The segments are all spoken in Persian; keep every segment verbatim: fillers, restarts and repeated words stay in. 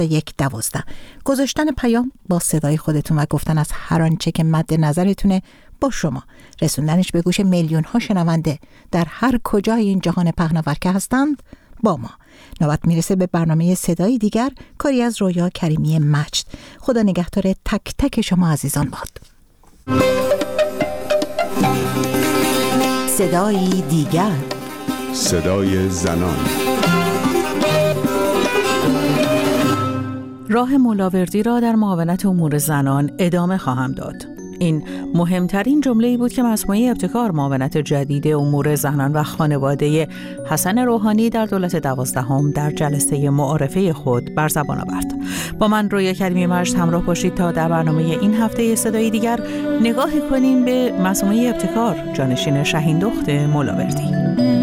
یک دوازده. گذاشتن پیام با صدای خودتون و گفتن از هر آنچه که مد نظرتونه با شما، رسوندنش به گوش میلیون ها شنونده در هر کجای این جهان پهناور که هستند با ما. نوبت میرسه به برنامه صدای دیگر، کاری از رویا کریمی مجد. خدا نگهدار تک تک شما عزیزان باد. صدای دیگر، صدای زنان. راه ملاوردی را در معاونت امور زنان ادامه خواهم داد. این مهمترین جمله‌ای بود که مجموعه ابتکار معاونت جدید امور زنان و خانواده حسن روحانی در دولت دوازدهم در جلسه معارفه خود بر زبان آورد. با من رویا کریمی مجد همراه باشید تا در برنامه این هفته صدای دیگر نگاهی کنیم به مجموعه ابتکار جانشین شهیندخت ملاوردی.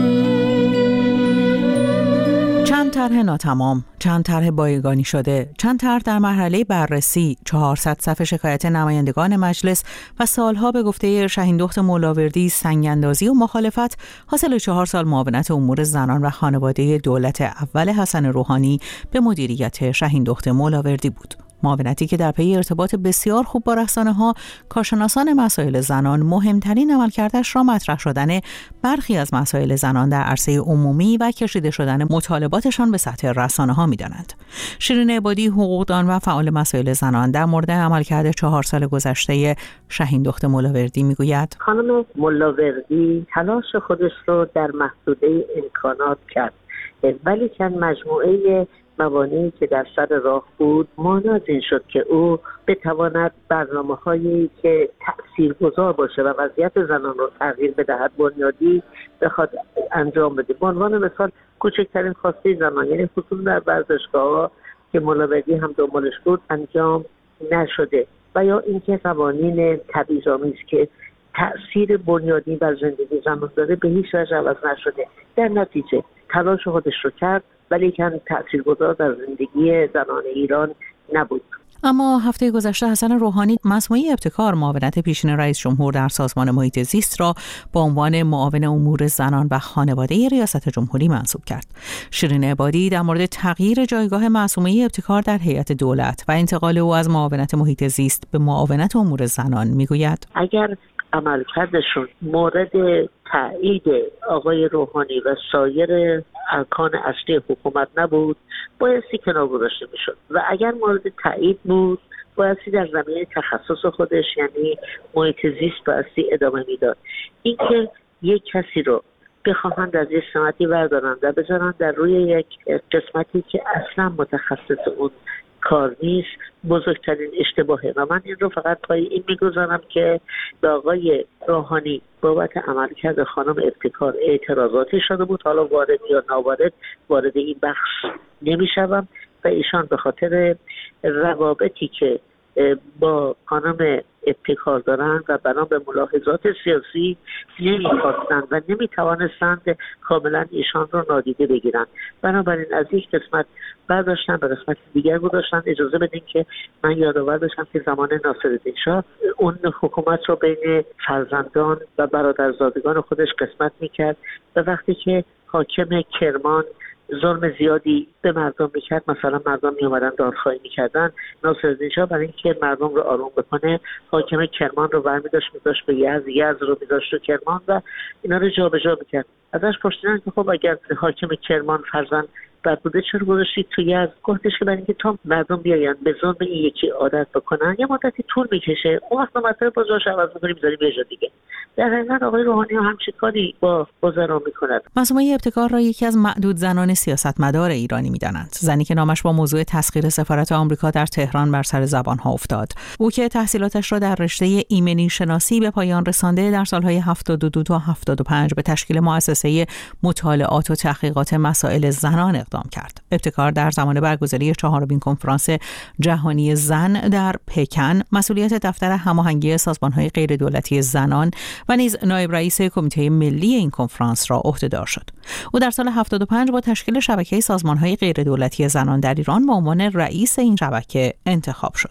چند طرح ناتمام، چند طرح بایگانی شده، چند طرح در مرحله بررسی، چهارصد صفحه شکایت نمایندگان مجلس و سالها به گفته شهیندخت ملاوردی سنگ‌اندازی و مخالفت، حاصل چهار سال معاونت امور زنان و خانواده دولت اول حسن روحانی به مدیریت شهیندخت ملاوردی بود. معاونتی که در پی ارتباط بسیار خوب با رسانه‌ها، کارشناسان مسائل زنان مهمترین عملکردش را مطرح شدن برخی از مسائل زنان در عرصه عمومی و کشیده شدن مطالباتشان به سطح رسانه‌ها می‌دانند. شیرین عبادی، حقوقدان و فعال مسائل زنان، در مورد عملکرد چهار سال گذشته شهیندخت ملاوردی می‌گوید: خانم ملاوردی تلاش خودش رو در محدوده امکانات کرد، ولی چند مجموعه موانعی که در سر راه بود مانع از این شد که او بتواند برنامه‌هایی که تأثیرگذار باشه و وضعیت زنان رو تغییر بدهد بنیادی بخواد انجام بده. به عنوان مثال کوچکترین خواسته زنان، یعنی حضور در ورزشگاه‌ها که ملاوردی هم دنبالش بود، انجام نشده، و یا اینکه قوانین تبعیض‌آمیز که تأثیر بنیادی بر زندگی زنان داره به هیچ وجه عوض نشده. در نتیجه تلاش خودش رو کرد ولی کم تأثیرگذار در زندگی زنان ایران نبود. اما هفته گذشته حسن روحانی مجموعه ابتکار معاونت پیشین رئیس جمهور در سازمان محیط زیست را با عنوان معاون امور زنان و خانواده ریاست جمهوری منصوب کرد. شیرین عبادی در مورد تغییر جایگاه مجموعه ابتکار در هیئت دولت و انتقال او از معاونت محیط زیست به معاونت امور زنان میگوید: اگر عملکردشون مورد تایید آقای روحانی و سایر ارکان اصلی حکومت نبود، بایستی کنار گذاشته میشد، و اگر مورد تایید بود بایستی در زمینه تخصص خودش یعنی محیط زیست بایستی ادامه میداد. اینکه یک کسی رو بخواهند از یک سمتی بردارند و بذارند در روی یک قسمتی که اصلا متخصص اون کار نیست، بزرگترین اشتباهه، و من این رو فقط پای این میگذارم که به آقای روحانی بابت عملکرد خانم ابتکار اعتراضاتی شده بود. حالا وارد یا ناوارد وارد این بخش نمیشوم، و ایشان به خاطر روابطی که با خانم ابتکار دارند و بنا به ملاحظات سیاسی نمیخواستند و نمیتوانستند کاملا ایشان رو نادیده بگیرند. بنابراین از یک قسمت برداشتن به قسمت دیگر گذاشتن. اجازه بدین که من یادآور بشم که زمان ناصرالدین شاه اون حکومت رو بین فرزندان و برادرزادگان خودش قسمت میکرد، و وقتی که حاکم کرمان ظلم زیادی به مردم میکرد، مثلا مردم میومدن دادخواهی میکردن، ناصرالدین شاه برای اینکه مردم رو آروم بکنه حاکم کرمان رو برمی داشت میداشت به یزد، یزد رو میداشت رو کرمان، و اینا رو جا به جا میکرد. ازش پرسیدن که خب اگر حاکم کرمان فرزند بد بوده چرا گذاشتید تو یزد؟ گفتش که برای اینکه تا مردم بیاین به ظلم این یکی عادت بکنن یه مدتی طول میکشه، اون وقت مثلا باز جاش عوض می‌کنیم می‌ذاریم یه جا دیگه. در حقیقت آقای روحانی همچین کاری با وزرا می‌کند. مجموعه ابتکار را یکی از معدود زنان سیاستمدار ایرانی می‌دانند، زنی که نامش با موضوع تسخیر سفارت آمریکا در تهران بر سر زبان‌ها افتاد. او که تحصیلاتش را در رشته ایمنی شناسی به پایان رسانده، در سال‌های هفتاد و دو تا هفتاد و پنج به تشکیل مؤسسه مطالعات و تحقیقات مسائل زنان اقدام کرد. ابتکار در زمان برگزاری چهارمین کنفرانس جهانی زن در پکن مسئولیت دفتر هماهنگی سازمان‌های غیردولتی زنان و نیز نایب رئیس کمیته ملی این کنفرانس را عهده‌دار شد. او در سال هفتاد و پنج با تشکیل شبکه سازمان‌های غیردولتی زنان در ایران به عنوان رئیس این شبکه انتخاب شد.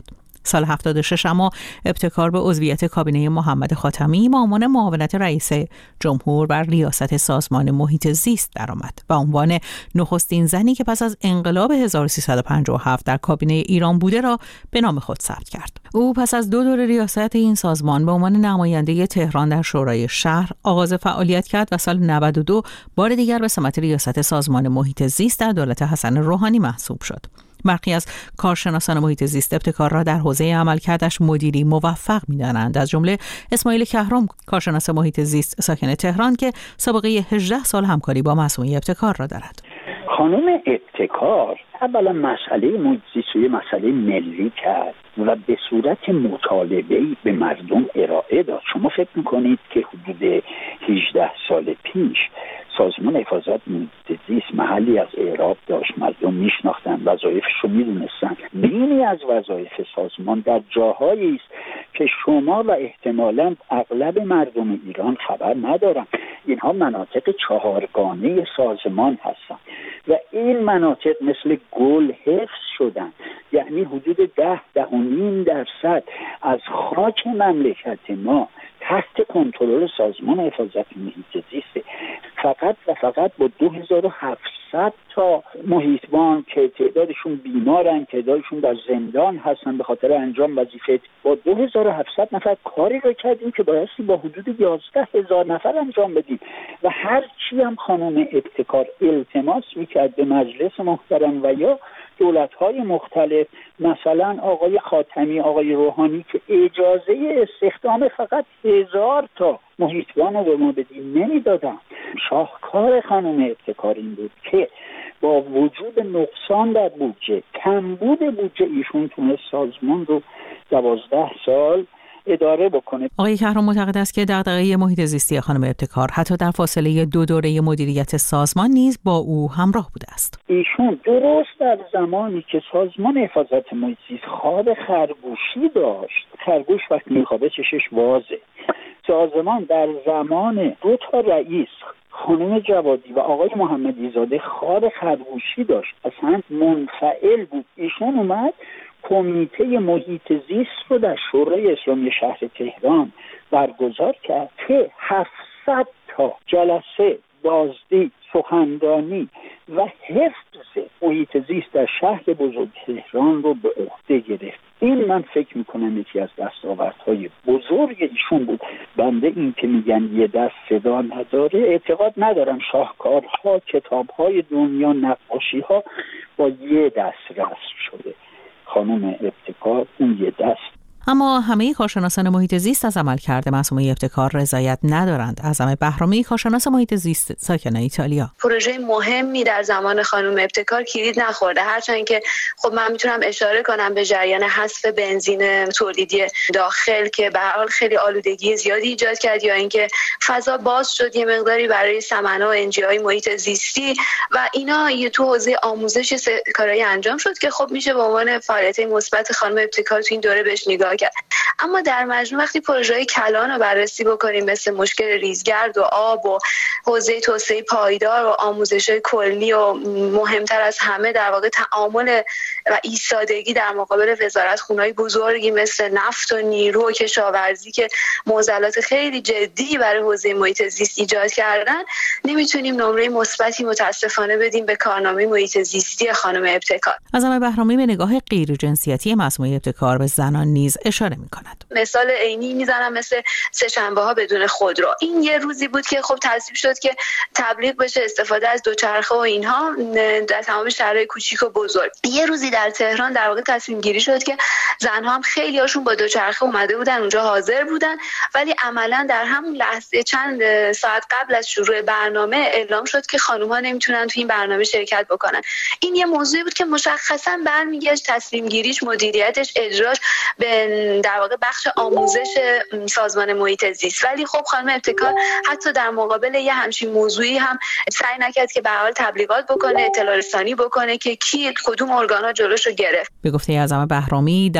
سال هفتاد و شش اما ابتکار به عضویت کابینه محمد خاتمی به عنوان معاونت رئیس جمهور بر ریاست سازمان محیط زیست درآمد و عنوان نخستین زنی که پس از انقلاب هزار و سیصد و پنجاه و هفت در کابینه ایران بوده را به نام خود ثبت کرد. او پس از دو دور ریاست این سازمان به عنوان نماینده تهران در شورای شهر آغاز فعالیت کرد و سال نود و دو بار دیگر به سمت ریاست سازمان محیط زیست در دولت حسن روحانی محسوب شد. برخی از کارشناسان محیط زیست ابتکار را در حوزه عملکردش مدیری موفق می‌دانند، از جمله اسماعیل کهرم، کارشناس محیط زیست ساکن تهران که سابقه هجده سال همکاری با معصومه ابتکار را دارد. خانم ابتکار اولا مسئله محیط زیست رو مسئله ملی کرد و به صورت مطالبه‌ای به مردم ارائه داد. شما فکر می‌کنید که حدود هجده سال پیش سازمان حفاظت محیط زیست محلی از اعراب داشت، مردم میشناختن، وظایفش رو میدونستن. بینی از وظایف سازمان در جاهایی است که شما و احتمالاً اغلب مردم ایران خبر ندارن. اینها مناطق چهارگانه سازمان هستن و این مناطق مثل گل حفظ شدن، یعنی حدود ده ده و نیم درصد از خاک مملکت ما تحت کنترل سازمان حفاظت محیط زیست. فقط و فقط با دو هزار و هفتصد تا محیطبان که تعدادشون بیمارن، تعدادشون در زندان هستن به خاطر انجام وظیفه، با دو هزار و هفتصد نفر کاری رو کردیم که بایستی با حدود یازده هزار نفر انجام بدیم و هر چی هم خانم ابتکار التماس میکرد به مجلس محترم و یا دولت‌های مختلف، مثلا آقای خاتمی، آقای روحانی که اجازه استخدام فقط هزار تا محیطبان رو به ما بدیم نمیدادن. شاهکار خانم ابتکار این بود که با وجود نقصان در بودجه، کمبود بودجه، ایشون تونست سازمان رو دوازده سال اداره بکنه. آقای کهرم معتقد است که دغدغه محیط زیستی خانم ابتکار حتی در فاصله دو دوره مدیریت سازمان نیز با او همراه بوده است. ایشون درست در زمانی که سازمان حفاظت محیط زیست خواب خرگوشی داشت، خرگوش وقتی میخوابه چشش وازه، سازمان در زمان دو تا رئیس خانم جوادی و آقای محمدی زاده خواب خرگوشی داشت، اصلا منفعل بود. ایشون اومد کمیته محیط زیست رو در شورای اسلامی شهر تهران برگزار کرد که هفتصد تا جلسه بازدید، سخنرانی و حفظ محیط زیست در شهر بزرگ تهران رو به عهده گرفت. این من فکر میکنم یکی از دستاوردهای بزرگ ایشون بود. بنده این که میگن یه دست صدا نداره اعتقاد ندارم. شاهکارها، کتابهای دنیا، نقاشیها با یه دست رسم شده. خانم ابتکار اون یه دست. اما همه کارشناسان محیط زیست از عملکرد معصومه ابتکار رضایت ندارند. اعظم بهرامی، کارشناس محیط زیست ساکن ایتالیا: پروژه مهمی در زمان خانم ابتکار کلید نخورده، هرچند که خب من میتونم اشاره کنم به جریان حذف بنزین تولیدی داخل که به هر حال خیلی آلودگی زیادی ایجاد کرد، یا اینکه فضا باز شد یه مقداری برای سمنه و انجی‌های محیط زیستی و اینا یه تو حوزه آموزش کارایی انجام شد که خب میشه به عنوان فعالیت مثبت خانم ابتکار تو این دوره بهش نگاه کرد. اما در مجموع وقتی پروژه‌های کلان رو بررسی بکنیم مثل مشکل ریزگرد و آب و حوزه توسعه پایدار و آموزش‌های کلی و مهمتر از همه در واقع تعامل و ایستادگی در مقابل وزارتخونه‌های بزرگی مثل نفت و نیرو و کشاورزی که معضلات خیلی جدی برای حوزه محیط زیست ایجاد کردن، نمیتونیم نمره مثبتی متاسفانه بدیم به کارنامه محیط زیستی خانم ابتکار. اعظم بهرامی به نگاه غیر جنسیتی معصومه ابتکار به زنان نیز اشاره می‌کند. مثال عینی میزنم مثل سه‌شنبه‌ها بدون خودرو. این یه روزی بود که خب تصویب شد که تبلیغ بشه استفاده از دوچرخه و اینها در تمام شهرهای کوچیک و بزرگ. یه روزی در تهران در واقع تصمیم گیری شد که زن‌ها هم خیلی هاشون با دوچرخه اومده بودن اونجا حاضر بودن، ولی عملاً در همون لحظه چند ساعت قبل از شروع برنامه اعلام شد که خانم‌ها نمیتونن تو این برنامه شرکت بکنن. این یه موضوعی بود که مشخصاً برمیگشت تصمیم گیریش، مدیریتش، اجراش به در واقع بخش آموزش سازمان محیط زیست. ولی خب خانم ابتکار حتی در مقابل یه همچین موضوعی هم سعی نکرد که به هر حال تبلیغات بکنه، اطلاع رسانی بکنه که کی کدوم ارگان‌ها جلوشو گرفت. به گفته اعظم بهرامی،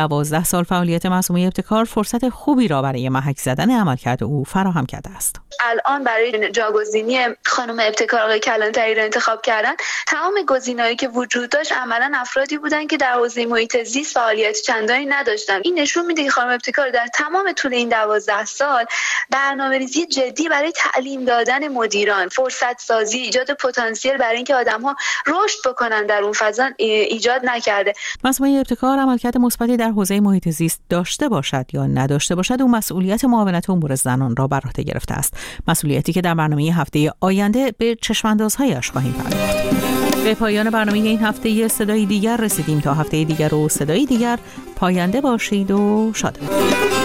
دوازده سال فعالیت مصومه ابتکار فرصت خوبی را برای محک زدن عملکرد او فراهم کرده است. الان برای جاگزینی خانم ابتکار آقای کلانتری را انتخاب کردن، تمام گزینه‌هایی که وجود داشت عملاً افرادی بودن که در حوزه محیط زیست فعالیت چندانی نداشتن. این نشون میده که خانم ابتکار در تمام طول این دوازده سال برنامه‌ریزی جدی برای تعلیم دادن مدیران، فرصت سازی، ایجاد پتانسیل برای اینکه آدم‌ها رشد بکنن در اون فضا ایجاد نکرده. مصومه ابتکار عملکرد مثبتی در حوزه محیط زیست داشته باشد یا نداشته باشد، او مسئولیت معاونت امور زنان را بر عهده گرفته است. مسئولیتی که در برنامه هفته آینده به چشم‌اندازهایش خواهیم پرداخت. به پایان برنامه این هفته صدای دیگر رسیدیم. تا هفته دیگر و صدای دیگر، پاینده باشید و شاد باشید.